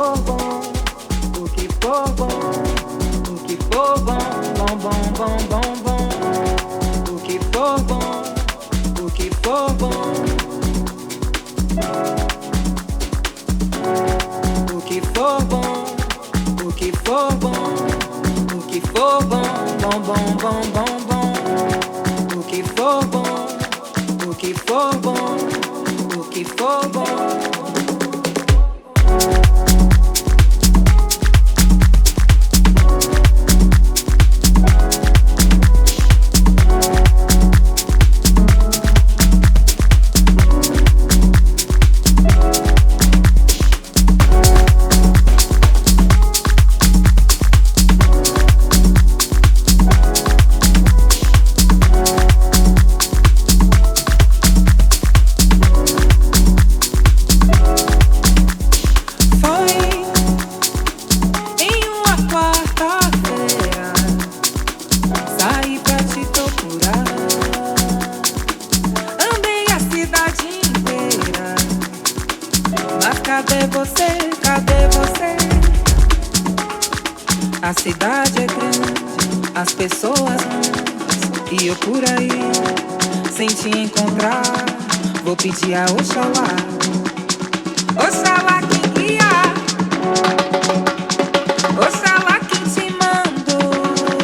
for bom, o que for bom, o que for bom, bom, bom, bom, bom, bom. O que for bom, o que for bom. O que for bom, o que for bom, o que for bom, bom, bom, bom, bom, bom. O que for bom, o que for bom, o que for bom. Cadê você? Cadê você? A cidade é grande, as pessoas muitas, e eu por aí, sem te encontrar, vou pedir a Oxalá. Oxalá quem guia, Oxalá quem te mandou.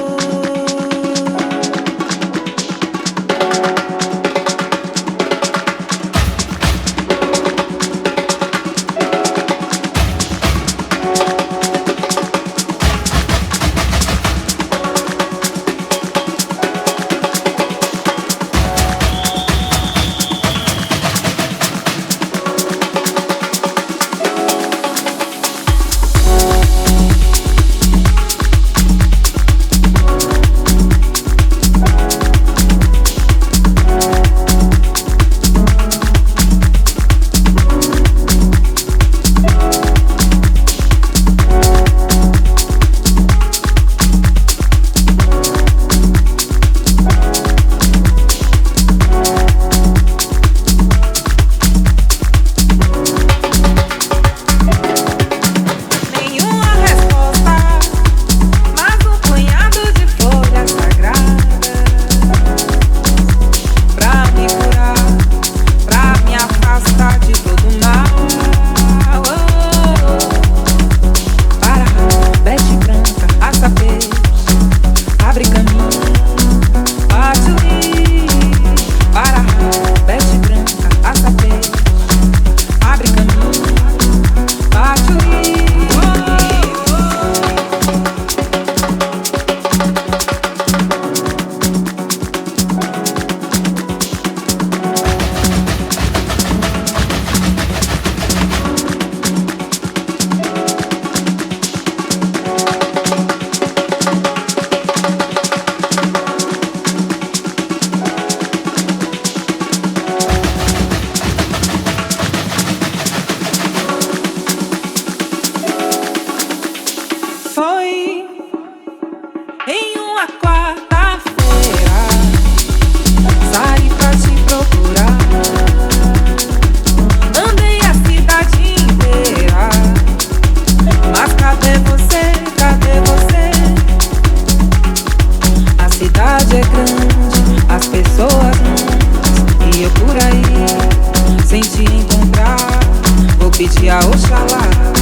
Em uma quarta-feira, saí pra te procurar. Andei a cidade inteira, mas cadê você? Cadê você? A cidade é grande, as pessoas muitas, e eu por aí, sem te encontrar, vou pedir a Oxalá.